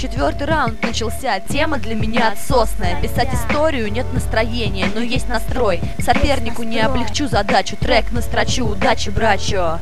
Четвертый раунд начался, тема для меня отсосная. Писать историю нет настроения, но есть настрой. Сопернику не облегчу задачу, трек настрочу, удачи, брачо.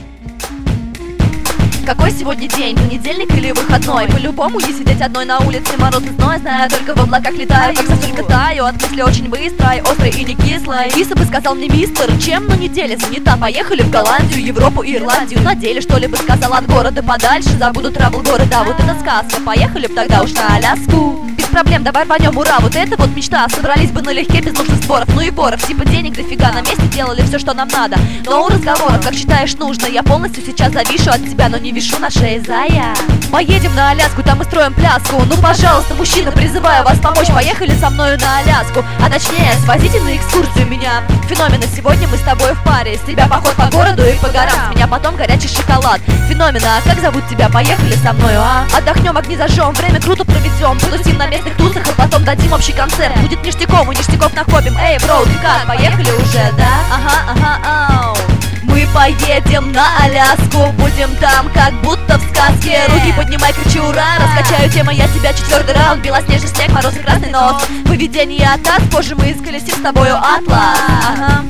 Какой сегодня день? Понедельник или выходной? По-любому не сидеть одной на улице, мороз и зной. Знаю, только в облаках летаю, как сосулька таю. От мысли очень быстрой, острой и не кислой. Киса бы сказал мне: мистер, чем на неделе занята? Поехали в Голландию, Европу и Ирландию. На деле, что ли, бы сказал, от города подальше забуду трабл города. Вот это сказка, поехали б тогда уж на Аляску. Без проблем, давай рванем, ура, вот это вот мечта. Собрались бы налегке, без нужных сборов, ну и боров. Типа денег дофига, на месте делали все, что нам надо. Но у разговоров, как считаешь нужно, я полностью сейчас завишу от тебя, но не вишу на шее, зая. Поедем на Аляску, там мы строим пляску. Ну пожалуйста, мужчина, призываю вас помочь. Поехали со мною на Аляску, а точнее свозите на экскурсию меня. Феномена, сегодня мы с тобой в паре. С тебя поход по городу и по горам, с меня потом горячий шоколад. Феномена, а как зовут тебя? Поехали со мною, а? Отдохнем, огни зажжем, время круто проведем. Потусим на местных тусах, а потом дадим общий концерт. Будет ништяком, и ништяков накопим. Эй, бро, ты как? Поехали уже, да? Ага, ау. Мы поедем на Аляску, будем там как будто в сказке. Руки поднимай, кричи ура, раскачаю тема я тебя. Четвертый раунд, белоснежный снег, мороз и красный нос. Поведение атас, позже мы исколесим с тобою атлас. Ага,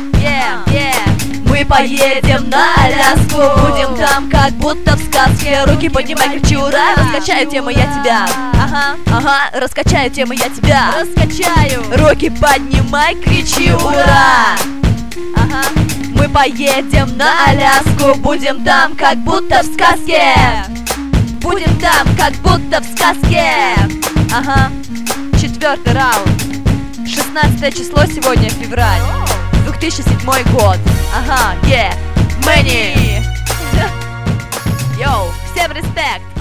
Мы поедем на Аляску, будем там как будто в сказке. Руки поднимай, кричи ура, раскачаю тема я тебя. Ага, раскачаю тема я тебя. Раскачаю. Руки поднимай, кричи ура. Ага. Мы поедем на Аляску, будем там как будто в сказке. Будем там как будто в сказке. Ага. Четвертый раунд. 16 число сегодня, февраль 2007 год. Ага, Мэнни. Йоу, всем респект.